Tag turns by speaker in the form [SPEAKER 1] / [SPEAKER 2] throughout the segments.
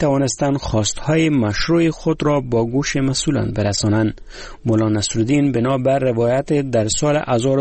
[SPEAKER 1] توانستند خواستهای مشروع خود را با گوش مسئولان برسانند. مولا نصرالدین بنابر روایت در سال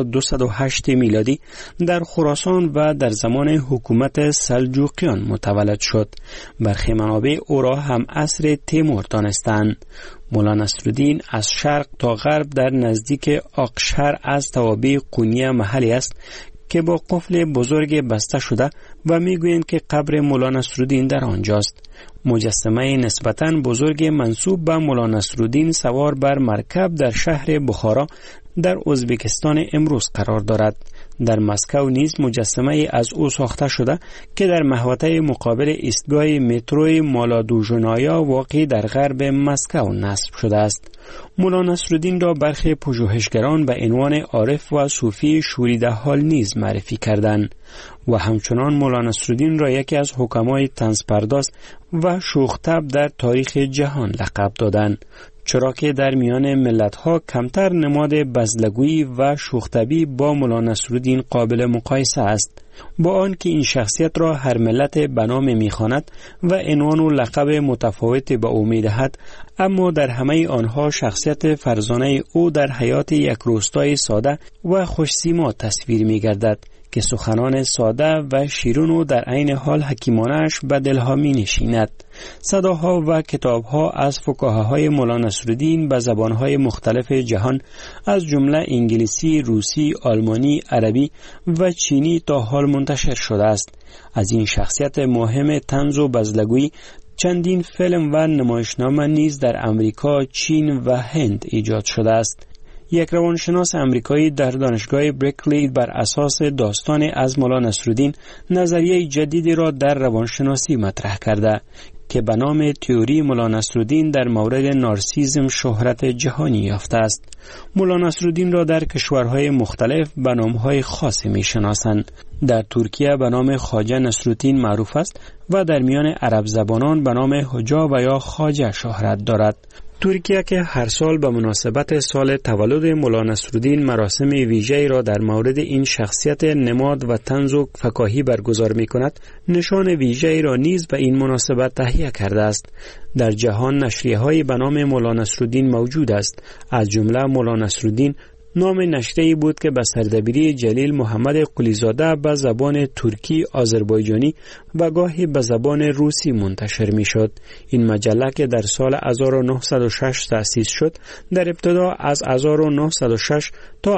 [SPEAKER 1] 1208 میلادی در خراسان و در زمان حکومت سلجوقیان متولد شد. برخی منابع او را هم عصر تیمور دانستند. مولا نصرالدین از شرق تا غرب در نزدیک آقشهر از توابع قونیه محلی است که با قفل بزرگ بسته شده و میگویند که قبر مولا نصرالدین در آنجاست. مجسمه نسبتاً بزرگ منسوب به مولا نصرالدین سوار بر مرکب در شهر بخارا در ازبکستان امروز قرار دارد. در مسکو نیز مجسمه از او ساخته شده که در محوطه مقابل ایستگاه مترو مالادوژنایا واقع در غرب مسکو نصب شده است. مولا نصرالدین را برخی پژوهشگران به عنوان عارف و صوفی شوریده حال نیز معرفی کردند و همچنان مولا نصرالدین را یکی از حکمای طنزپرداز و شوخ‌طبع در تاریخ جهان لقب دادند، چرا که در میان ملت‌ها کمتر نماد بزلگویی و شوخ‌طبعی با مولا نصرالدین قابل مقایسه است. با آنکه این شخصیت را هر ملت به نام می‌خواند و عنوان و لقب متفاوت به او می‌دهد، اما در همه آنها شخصیت فرزانه او در حیات یک روستای ساده و خوش‌سیما تصویر می‌گردد که سخنان ساده و شیرین و در عین حال حکیمانه‌اش به دلها می‌نشیند. صداها و کتابها از فکاهه‌های مولا نصرالدین به زبان‌های مختلف جهان از جمله انگلیسی، روسی، آلمانی، عربی و چینی تا حال منتشر شده است. از این شخصیت مهم طنز و بزلگویی چندین فیلم و نمایشنامه نیز در امریکا، چین و هند ایجاد شده است. یک روانشناس امریکایی در دانشگاه برکلی بر اساس داستان از مولا نصرالدین نظریه جدیدی را در روانشناسی مطرح کرده که به نام تئوری مولا نصرالدین در مورد نارسیسم شهرت جهانی یافته است. مولا نصرالدین را در کشورهای مختلف به نامهای خاصی می‌شناسند. در ترکیه به نام خواجه نصرالدین معروف است و در میان عرب زبانان به نام حجا و یا خواجه شهرت دارد. ترکیه که هر سال به مناسبت سال تولد مولا نصرالدین مراسم ویژه‌ای را در مورد این شخصیت نماد و طنز و فکاهی برگزار می‌کند، نشان ویژه‌ای را نیز به این مناسبت تهیه کرده است. در جهان نشریه‌های به نام مولا نصرالدین موجود است. از جمله مولا نصرالدین نام نشریه‌ای بود که به سردبیری جلیل محمد قلیزاده به زبان ترکی، آذربایجانی و گاهی به زبان روسی منتشر می‌شد. این مجله که در سال 1906 تأسیس شد، در ابتدا از 1906 تا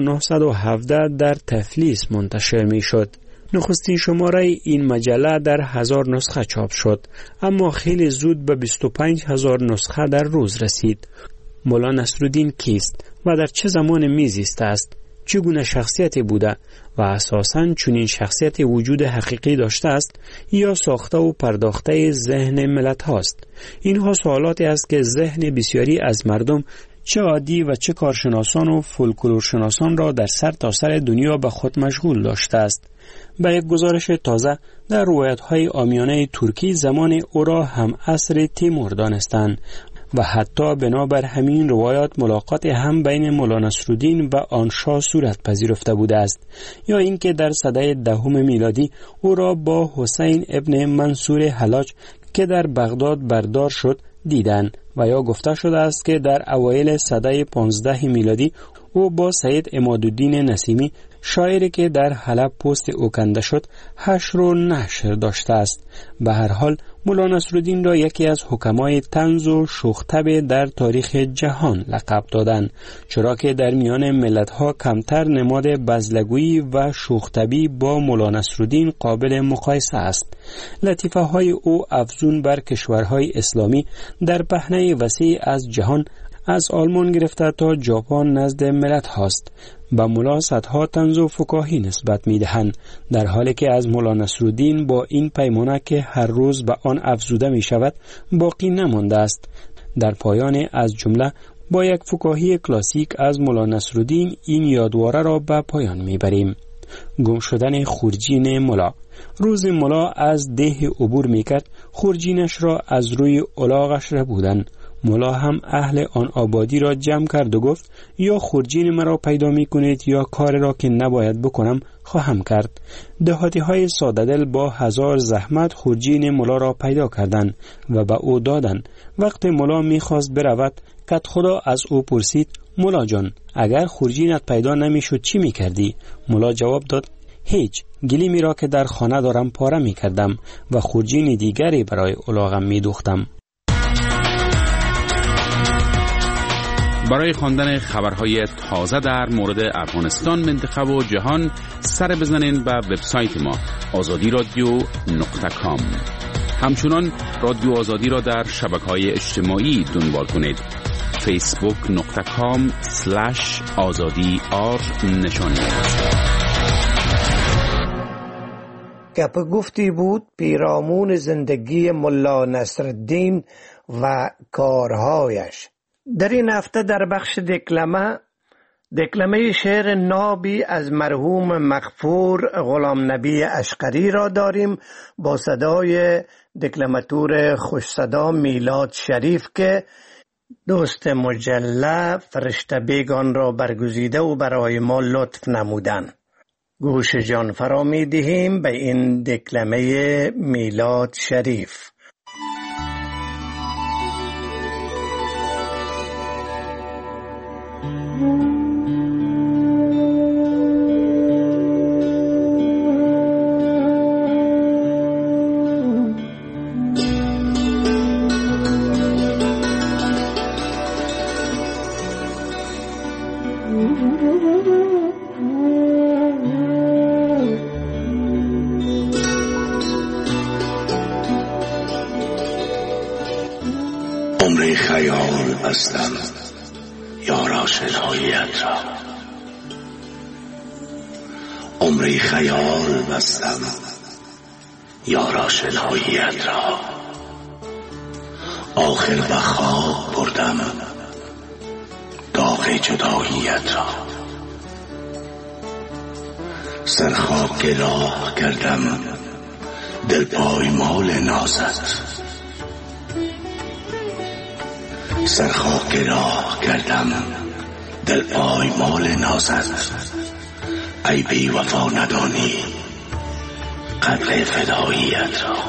[SPEAKER 1] 1917 در تفلیس منتشر می‌شد. نخستین شماره این مجله در 1000 نسخه چاپ شد، اما خیلی زود به 25000 نسخه در روز رسید. مولا نصرالدین کیست و در چه زمان میزیسته است؟ چگونه شخصیتی بوده و اساساً چنین شخصیتی وجود حقیقی داشته است یا ساخته و پرداخته ذهن ملت هاست؟ اینها سوالاتی است که ذهن بسیاری از مردم، چه عادی و چه کارشناسان و فولکلورشناسان را در سر تا سر دنیا به خود مشغول داشته است. به یک گزارش تازه در روایت‌های عامیانه ترکی زمان او را هم عصر تیمور دانستند و حتی بنابر همین روایات ملاقات هم بین مولا نصرالدین و آن شاه صورت پذیرفته بوده است، یا اینکه در سده 10 میلادی او را با حسین ابن منصور حلاج که در بغداد بردار شد دیدند، و یا گفته شده است که در اوایل سده 15 میلادی او با سید عمادالدین نسیمی شاعری که در حلب پوست او کنده شد حشر و نشر داشته است. به هر حال مولا نصرالدین را یکی از حکمای طنز و شوخ‌طبع در تاریخ جهان لقب دادند، چرا که در میان ملت‌ها کمتر نماد بزلگویی و شوخ‌طبعی با مولا نصرالدین قابل مقایسه است. لطیفه‌های او افزون بر کشورهای اسلامی در پهنه وسیع از جهان از آلمان گرفته تا ژاپن نزد ملت هاست. به مولا صدها طنز و فکاهی نسبت می‌دهند، در حالی که از مولا نصرالدین با این پیمانه که هر روز به آن افزوده می‌شود باقی نمانده است. در پایان از جمله با یک فکاهی کلاسیک از مولا نصرالدین این یادواره را به پایان می‌بریم. گم شدن خورجین مولا. روز مولا از ده عبور می‌کرد، خورجینش را از روی الاغش ربودند. مولا هم اهل آن آبادی را جمع کرد و گفت یا خورجین مرا پیدا می کنید یا کار را که نباید بکنم خواهم کرد. دهاتی های ساده دل با 1000 زحمت خورجین مولا را پیدا کردند و به او دادند. وقت مولا می خواست برود کت خدا از او پرسید مولا جان اگر خورجینت پیدا نمی شد چی می کردی؟ مولا جواب داد هیچ، گلیمی را که در خانه دارم پاره می کردم و خورجین دیگری برای الاغم می دوختم.
[SPEAKER 2] برای خواندن خبرهای تازه در مورد افغانستان، منطقه و جهان سر بزنین به وبسایت ما azadiradio.com. همچنان رادیو آزادی را در شبکه‌های اجتماعی دنبال کنید. facebook.com/azadi_r
[SPEAKER 3] گپ گفتی بود پیرامون زندگی ملا نصرالدین و کارهایش. در این هفته در بخش دکلمه شعر نابی از مرحوم مغفور غلام نبی اشقری را داریم با صدای دکلماتور خوش صدا میلاد شریف که دوست مجله فرشته بیگان را برگزیده و برای ما لطف نمودن. گوش جان فرا می دهیم به این دکلمه میلاد شریف.
[SPEAKER 4] عمر خیال بستم یار آشناییت را، عمر خیال بستم یار آشناییت را، آخر به خواب بردم داغ جداییت را، سرخاک راه کردم دل پایمال نازت، سرخاک راه کردم دل پایمال نازت، ای بی وفا ندانی قدر فداییت را.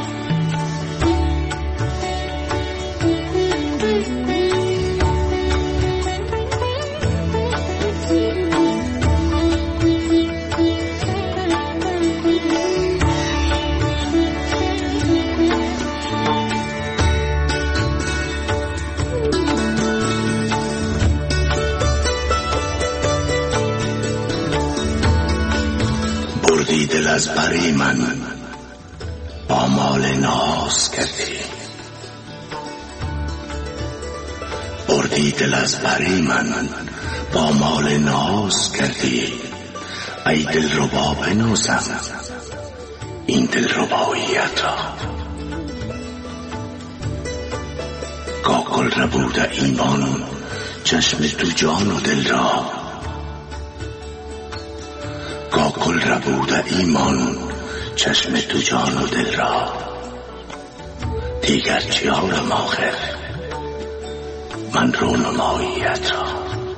[SPEAKER 4] بردی دل از بری من با مال ناز کردی، بردی دل از بری من با مال ناز کردی، ای دل ربا بنازم این دل رباییت را. کاکل ربوده ایمان چشم تو جان و دل را، کاکل ربوده ایمان چشم تو جان و دل را، دیگر چیارم آخر من رونماییت را.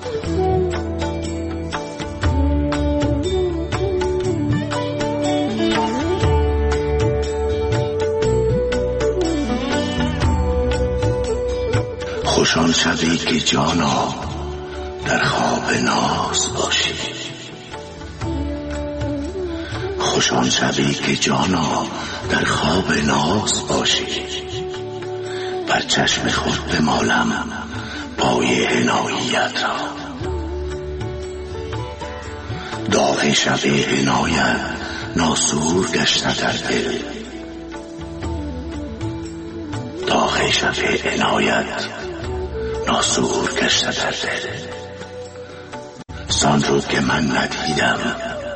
[SPEAKER 4] خوشان شبی که جانا در خواب ناز باشی، خوشان شبی که جانا در خواب ناز باشی، بر چشم خود بمالم پای عنایت را. داغ شب عنایت ناسور گشته در دل، داغ شب عنایت ناسور گشته در دل، سان رو که من ندیدم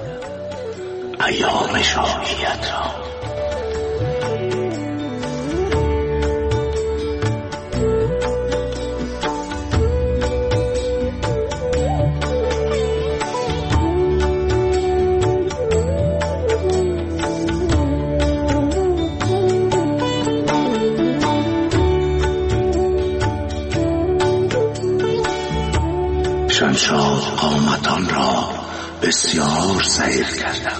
[SPEAKER 4] ایام شاهیت را. شمشاد قامتان را بسیار سیر کردم.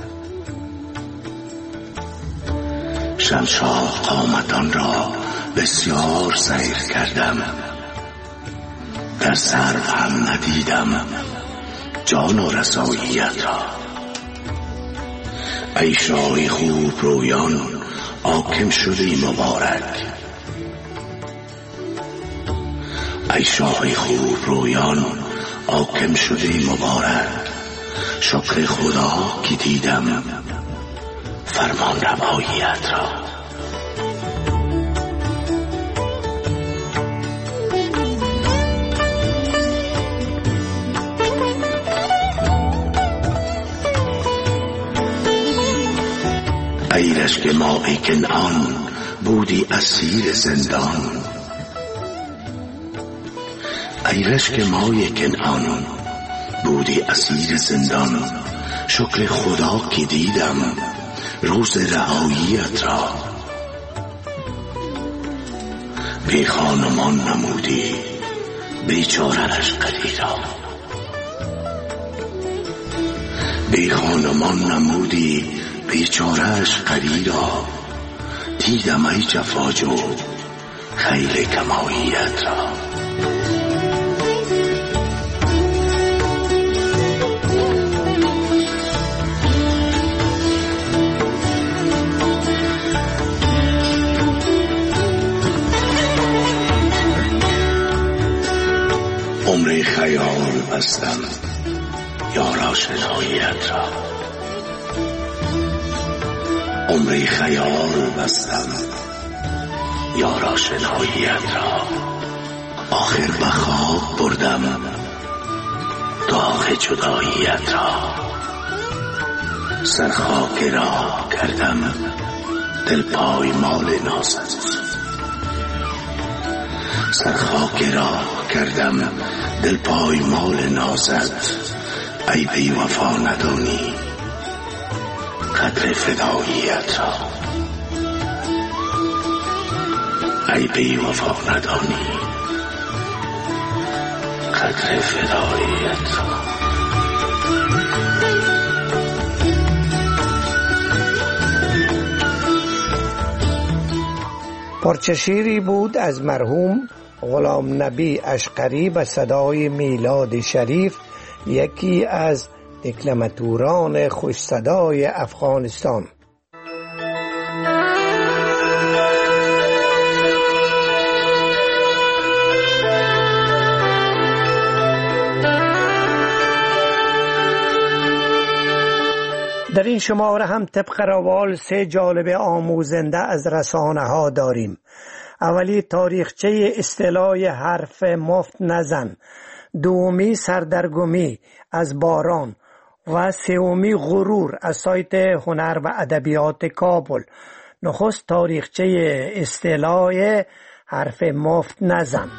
[SPEAKER 4] شمشاد قامتان را بسیار سیر کردم، در سرو هم ندیدم جان و رساییت را. ای شاه خوب رویان حاکم شدی مبارک. ای شاه خوب رویان حاکم شدی مبارک. شکر خدا که دیدم فرمان رواییت را. ای رشک ماء کنعان بودی اسیر زندان. ای رشک ماء کنعان بودی اسیر زندان. شکر خدا که دیدم روز رهاییت را. بی خانمان نمودی بیچاره اشقری را. بی خانمان نمودی بیچاره اشقری را. دیدم ای جفاجو خیل کماییت را. عمر خیال بستم یار آشناییت را. عمر خیال بستم یار آشناییت را. آخر به خواب بردم داغ جداییت را. سرخاک را کردم دل پایمال نازت. سرخاک را کردم دل پایمال نازت. ای بی وفا ندانی قدر فداییت را. ای بی وفا ندانی قدر فداییت را.
[SPEAKER 3] پارچه شیری بود از مرحوم غلام نبی اشقری به صدای میلاد شریف، یکی از دکلماتوران خوش صدای افغانستان. در این شماره هم طبق روال 3 جالب آموزنده از رسانه ها داریم. اولی تاریخچه اصطلاح حرف مفت نزن، دومی سردرگمی از باران و سومی غرور از سایت هنر و ادبیات کابل. نخست تاریخچه اصطلاح حرف مفت نزن.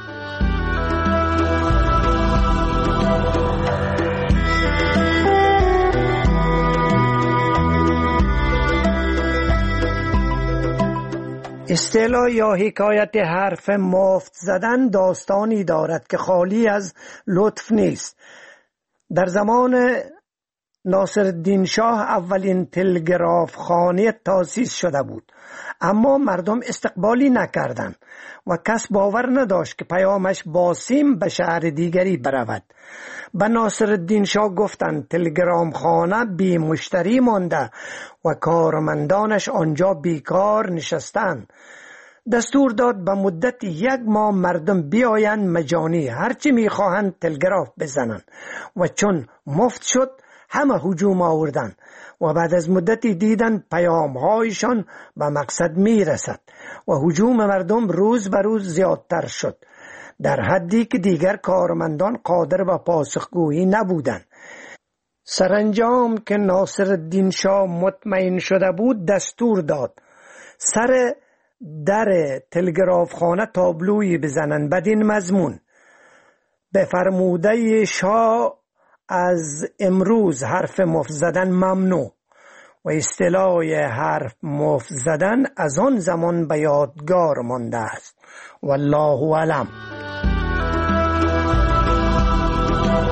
[SPEAKER 3] اصطلاح یا حکایت حرف مفت زدن داستانی دارد که خالی از لطف نیست. در زمان ناصرالدین شاه اولین تلگراف خانه تأسیس شده بود، اما مردم استقبالی نکردند و کس باور نداشت که پیامش با سیم به شهر دیگری برود. به ناصرالدین شاه گفتند تلگرام خانه بی مشتری مانده و کارمندانش آنجا بیکار نشستند. دستور داد به مدت 1 ماه مردم بیایند مجانی هرچی میخواهند تلگراف بزنند و چون مفت شد همه هجوم آوردند و بعد از مدتی دیدند پیامهایشان به مقصد میرسد و هجوم مردم روز به روز زیادتر شد، در حدی که دیگر کارمندان قادر به پاسخگویی نبودند. سرانجام که ناصرالدین شاه مطمئن شده بود دستور داد سر در تلگراف خانه تابلویی بزنند بدین مضمون: به فرموده شاه از امروز حرف مفت زدن ممنوع. و اصطلاح حرف مفت زدن از آن زمان به یادگار مانده است. والله اعلم.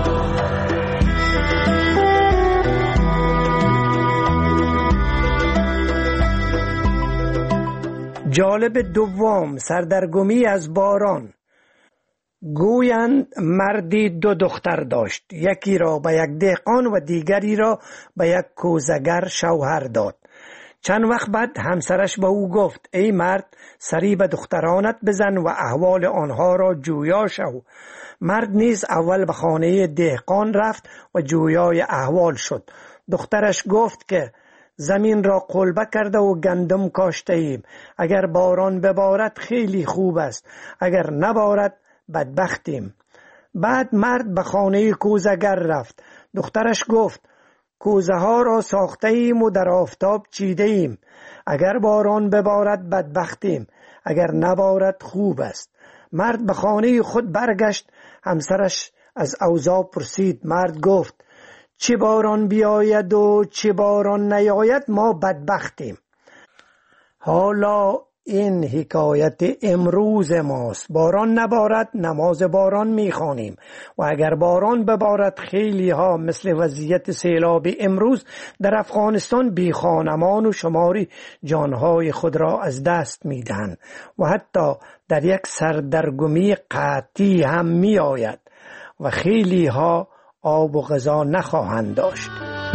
[SPEAKER 3] جالب دوم، سردرگمی از باران. گویند مردی 2 دختر داشت، یکی را به یک دهقان و دیگری را به یک کوزگر شوهر داد. چند وقت بعد همسرش به او گفت: ای مرد، سری به دخترانت بزن و احوال آنها را جویا شو. مرد نیز اول به خانه دهقان رفت و جویای احوال شد. دخترش گفت که زمین را قلبه کرده و گندم کاشته ایم. اگر باران ببارد خیلی خوب است، اگر نبارد بدبختیم. بعد مرد به خانه کوزگر رفت. دخترش گفت: کوزه ها را ساخته ایم و در آفتاب چیده ایم. اگر باران ببارد بدبختیم، اگر نبارد خوب است. مرد به خانه خود برگشت. همسرش از اوضاع پرسید. مرد گفت: چه باران بیاید و چه باران نیاید ما بدبختیم. حالا این حکایت امروز ماست. باران نبارد نماز باران میخوانیم و اگر باران ببارد خیلی ها مثل وضعیت سیلاب امروز در افغانستان بی خانمان و شماری جانهای خود را از دست میدهند و حتی در یک سردرگمی قحطی هم میآید و خیلی ها آب و غذا نخواهند داشت.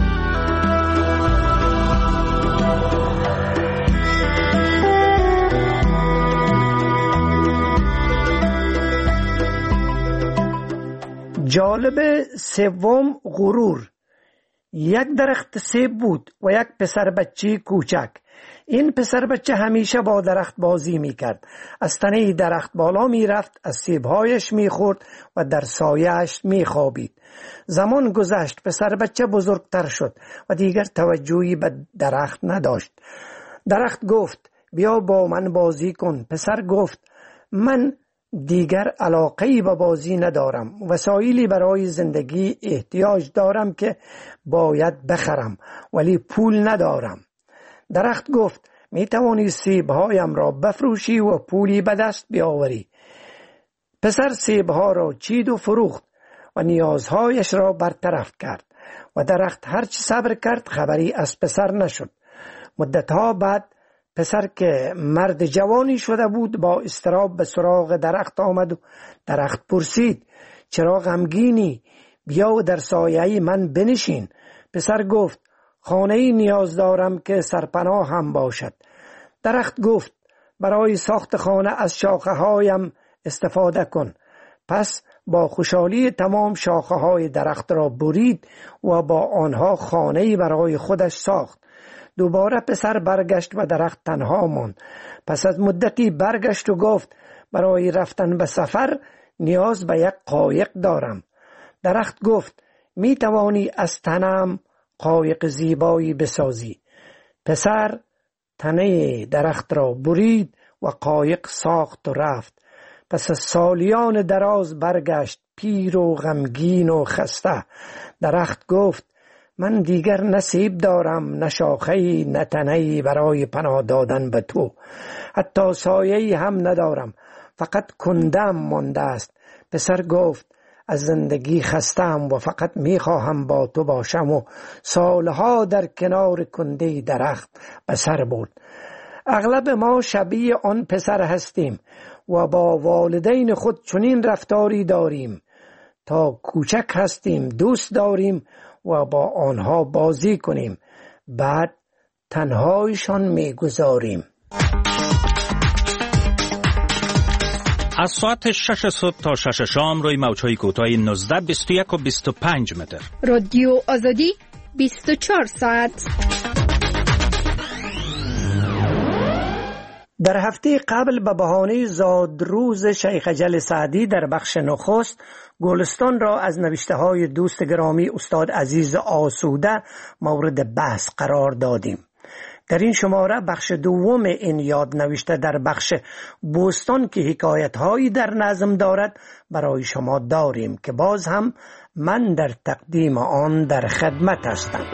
[SPEAKER 3] جالب سوم، غرور. یک درخت سیب بود و یک پسر بچه کوچک. این پسر بچه همیشه با درخت بازی میکرد. از تنه درخت بالا میرفت، از سیبهایش میخورد و در سایه‌اش میخوابید. زمان گذشت، پسر بچه بزرگتر شد و دیگر توجهی به درخت نداشت. درخت گفت: بیا با من بازی کن. پسر گفت: من دیگر علاقه‌ای به بازی ندارم. وسایلی برای زندگی احتیاج دارم که باید بخرم ولی پول ندارم. درخت گفت: می توانی سیبهایم را بفروشی و پولی به دست بیاوری. پسر سیبها را چید و فروخت و نیازهایش را برطرف کرد و درخت هرچی صبر کرد خبری از پسر نشد. مدتها بعد پسر که مرد جوانی شده بود با اضطراب به سراغ درخت آمد و درخت پرسید: چرا غمگینی؟ بیا و در سایه من بنشین. پسر گفت: خانه‌ای نیاز دارم که سرپناه هم باشد. درخت گفت: برای ساخت خانه از شاخه‌هایم استفاده کن. پس با خوشحالی تمام شاخه‌های درخت را برید و با آنها خانه‌ای برای خودش ساخت. دوباره پسر برگشت و درخت تنها ماند. پس از مدتی برگشت و گفت: برای رفتن به سفر نیاز به یک قایق دارم. درخت گفت: می توانی از تنم قایق زیبایی بسازی. پسر تنه درخت را برید و قایق ساخت و رفت. پس از سالیان دراز برگشت پیر و غمگین و خسته. درخت گفت: من دیگر نه سیب دارم، نه شاخه‌ای، نه تنه‌ای برای پناه دادن به تو. حتی سایه‌ای هم ندارم، فقط کنده‌ام مانده است. پسر گفت: از زندگی خسته‌ام و فقط می‌خواهم با تو باشم و سالها در کنار کنده درخت به سر برد. اغلب ما شبیه آن پسر هستیم و با والدین خود چنین رفتاری داریم. تا کوچک هستیم دوست داریم و با آنها بازی کنیم، بعد تنهایشان میگذاریم.
[SPEAKER 5] از ساعت 6 صبح تا 6 شام روی موج‌های کوتاه 19، 21 و 25 متر.
[SPEAKER 6] رادیو آزادی 24 ساعت.
[SPEAKER 3] در هفته قبل به بهانه زادروز شیخ اجل سعدی در بخش نخست گلستان را از نوشته‌های دوست گرامی استاد عزیز آسوده مورد بحث قرار دادیم. در این شماره بخش دوم این یاد نوشته در بخش بوستان که حکایت‌هایی در نظم دارد برای شما داریم که باز هم من در تقدیم آن در خدمت هستم.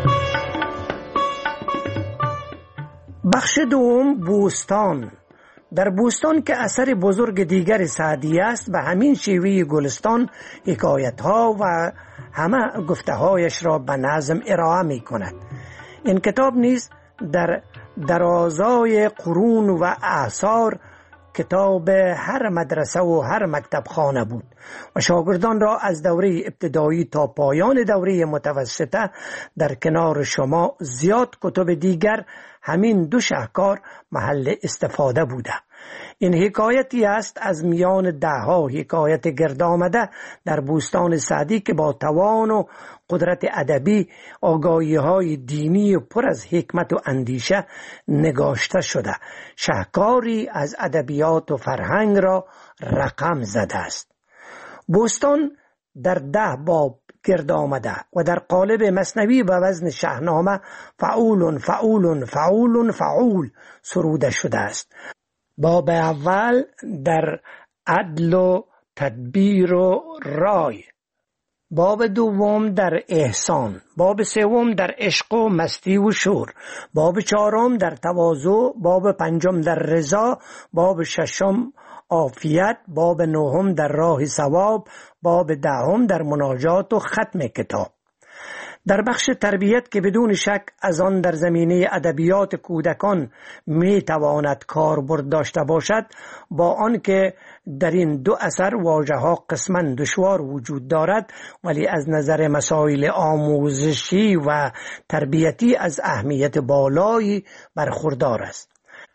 [SPEAKER 3] بخش دوم بوستان. در بوستان که اثر بزرگ دیگر سعدی است به همین شیوه گلستان حکایت ها و همه گفته هایش را به نظم ارائه می کند. این کتاب نیز در درازای قرون و اعصار کتاب هر مدرسه و هر مکتب خانه بود و شاگردان را از دوره ابتدایی تا پایان دوره متوسطه در کنار شما زیاد کتب دیگر همین دو شاهکار محل استفاده بوده. این حکایتی است از میان دهها حکایت گرد آمده در بوستان سعدی که با توان و قدرت ادبی آگاهی های دینی پر از حکمت و اندیشه نگاشته شده. شاهکاری از ادبیات و فرهنگ را رقم زده است. بوستان در 10 باب گرد آمده و در قالب مثنوی به وزن شاهنامه فعول فعول فعول فعول سروده شده است. باب اول در عدل و تدبیر و رای، باب دوم در احسان، باب سوم در عشق و مستی و شور، باب چهارم در تواضع، باب پنجم در رضا، باب ششم عافیت، باب نهم در راه ثواب، باب دهم در مناجات و ختم کتاب. در بخش تربیت که بدون شک از آن در زمینه ادبیات کودکان می تواند کاربرد داشته باشد، با آنکه در این دو اثر واژه ها قسما دشوار وجود دارد ولی از نظر مسائل آموزشی و تربیتی از اهمیت بالایی برخوردار است.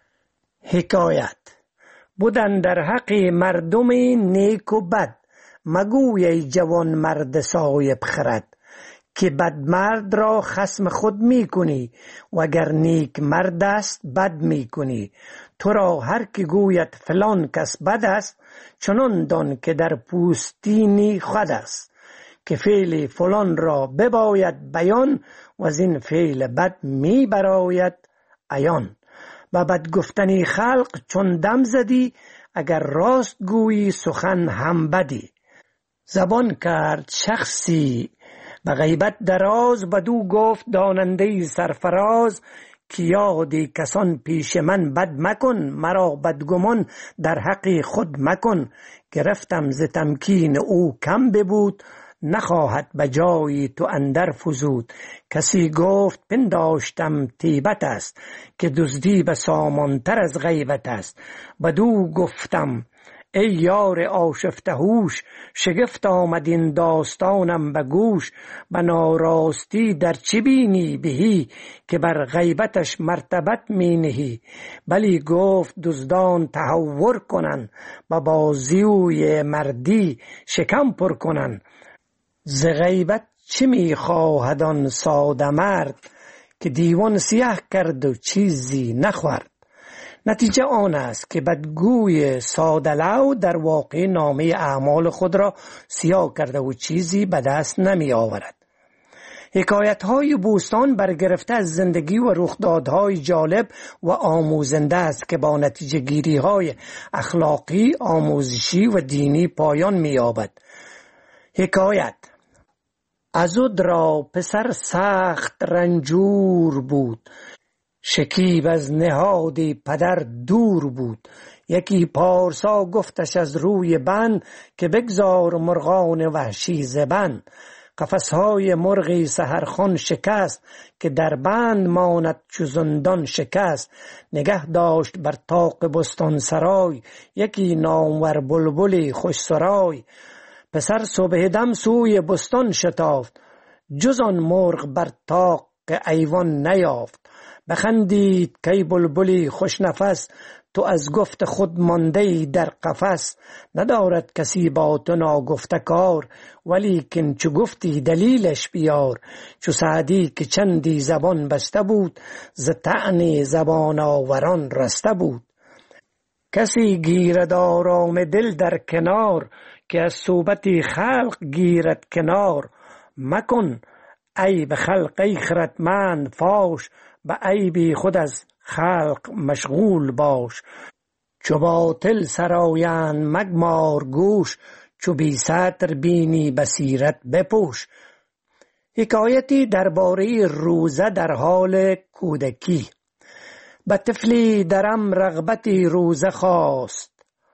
[SPEAKER 3] حکایت: بودن در حق مردم نیک و بد، مگوی ای جوان مرد صایب خرد، که بد مرد را خصم خود می کنی و اگر نیک مرد است بد می کنی. تو را هر که گوید فلان کس بد است، چنان دان که در پوستینی خود است، که فعل فلان را بباید بیان و از این فعل بد می براید عیان. و بد گفتنی خلق چون دم زدی، اگر راست گویی سخن هم بدی. زبان کرد شخصی به غیبت دراز، بدو گفت داننده سرفراز، که یادی کسان پیش من بد مکن، مرا بدگمان در حق خود مکن. گرفتم ز تمکین او کم ببود، نخواهد به جایی تو اندر فزود. کسی گفت پنداشتم طیبت است، که دزدی به سامانتر از غیبت است. بدو گفتم ای یار آشفته هوش، شگفت آمد این داستانم به گوش. به ناراستی در چی بینی بهی، که بر غیبتش مرتبت می نهی. بلی گفت دزدان تهور کنن، به بازیوی مردی شکم پر کنن. ز غیبت چی می خواهد آن ساده مرد، که دیوان سیاه کرد و چیزی نخورد. نتیجه آن است که بدگوی ساده‌لو در واقع نامه اعمال خود را سیاه کرده و چیزی به دست نمی آورد. حکایت‌های بوستان برگرفته از زندگی و رخدادهای جالب و آموزنده است که با نتیجه گیری‌های اخلاقی، آموزشی و دینی پایان می‌یابد. حکایت: عضد را پسر سخت رنجور بود، شکیب از نهاد پدر دور بود. یکی پارسا گفتش از روی بند، که بگذار مرغان وحشی زبن. قفسهای مرغی سحرخوان شکست، که در بند ماند چو زندان شکست. نگه داشت بر طاق بستان سرای، یکی نامور بلبلی خوش سرای. پسر صبح دم سوی بستان شتافت، جز آن مرغ بر طاق ایوان نیافت. بخندید کی بلبلی خوش نفس، تو از گفت خود مانده در قفس. ندارد کسی با تو ناگفته کار، ولیکن چو گفتی دلیلش بیار. چو سعدی که چندی زبان بسته بود، ز طعن زبان آوران رسته بود. کسی گیرد آرام دل در کنار، که از صحبتی خلق گیرد کنار. مکن عیب خلق ای خردمند فاش، به عیبی خود از خلق مشغول باش. چو باطل سرایند مگمار گوش، چو بی ستر بینی بصیرت بپوش. حکایتی درباره روزه در حال کودکی. به طفلی درم رغبتی روزه خواست،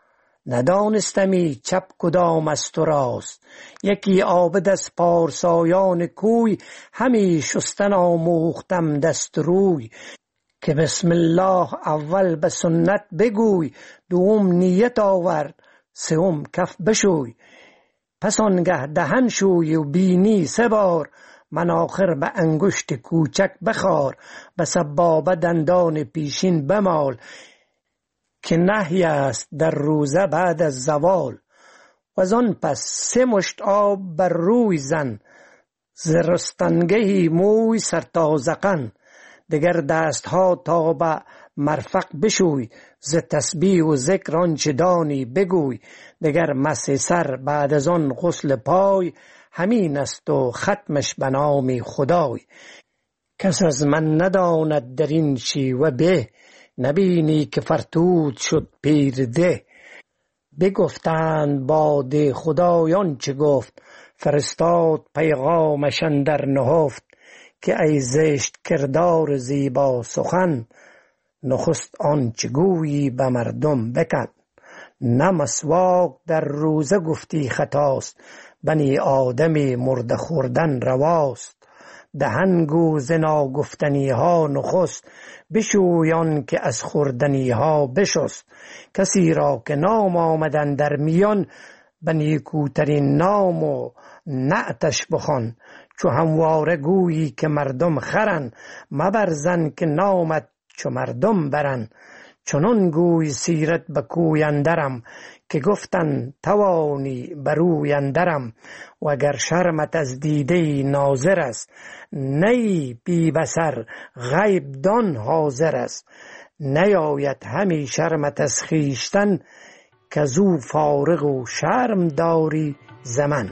[SPEAKER 3] ندانستمی چپ کدام است و راست. یکی عابد از پارسایان کوی، همی شستن آموختم دست روی. که بسم الله اول به سنت بگوی، دوم نیت آور سوم کف بشوی. پس آنگه دهن شوی و بینی 3 بار، من آخر به انگشت کوچک بخار. به سبابه دندان پیشین بمال، که نهی است در روزه بعد از زوال. و از آن پس 3 مشت آب بر روی زن، ز رستنگهی موی سر تا ذقن. دگر دستها تا به مرفق بشوی، ز تسبیح و ذکر آنچه دانی بگوی. دگر مسح سر بعد از آن غسل پای، همین است و ختمش به نام خدای. کس از من نداند در این شیوه به، نبینی که فرتود شد پیرده. بگفتند باد خدایان چه گفت، فرستاد پیغامش اندر نهفت. که ای زشت کردار زیبا سخن، نخست آنچه گویی به مردم بکن. نه مسواک در روزه گفتی خطاست، بنی آدم مرده خوردن رواست. دهن گو ز ناگفتنی ها نخست، بشویان که از خوردنی ها بشست. کسی را که نام آمدن در میان، به نیکوترین نام و نعتش بخوان. چو همواره گویی که مردم خرن، مبرزن که نامت چو مردم برن. چنان گوی سیرت به کوی اندرم، که گفتن توانی بروی اندرم. و اگر شرمت از دیده ناظر است، نی بی بصر غیب دان حاضر است. نیاید همی شرمت از خویشتن، که زو فارغ و شرم داری زمن.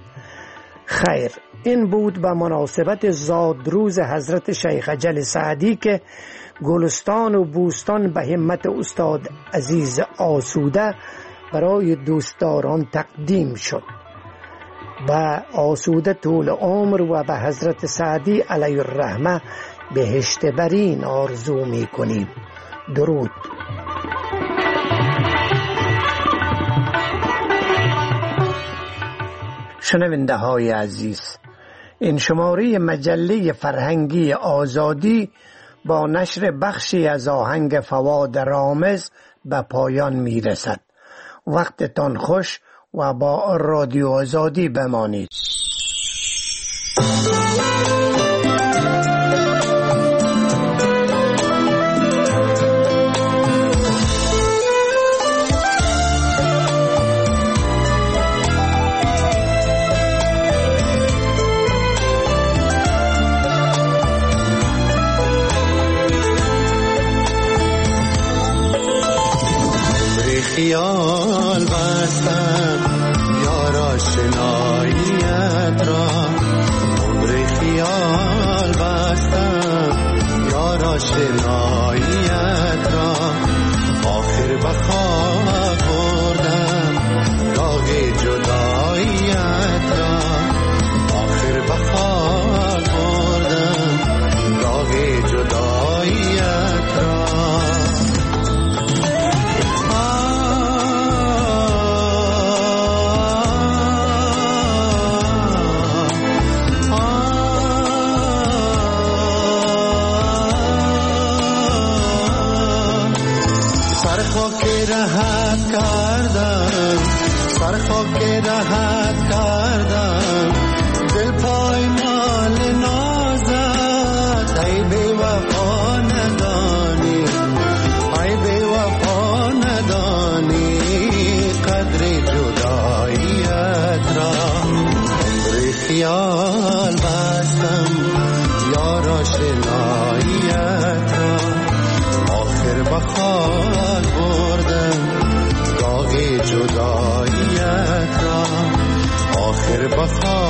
[SPEAKER 3] خیر، این بود به مناسبت زادروز حضرت شیخ اجل سعدی که گلستان و بوستان به همت استاد عزیز آسوده برای دوستداران تقدیم شد. و آسوده طول عمر و به حضرت سعدی علیه الرحمه بهشت برین آرزو می کنیم. درود. شنونده های عزیز، این شماره مجله فرهنگی آزادی با نشر بخشی از آهنگ فواد رامز به پایان می رسد. وقتتان خوش و با رادیو آزادی بمانید.
[SPEAKER 7] خیال بستم یار آشناییت را، عمر خیال بستم یار آشناییت را. آخر به خواب بردم راه جداییت را، آخر به خواب بردم راه جداییت را. راحت کردم دل پایمال نازت. ای بی وفا ندانی، ای بی وفا ندانی قدر جداییت را. عمر خیال بستم یار آشناییت را، آخر به خواب بردم راه جداییت را، آخر به خواب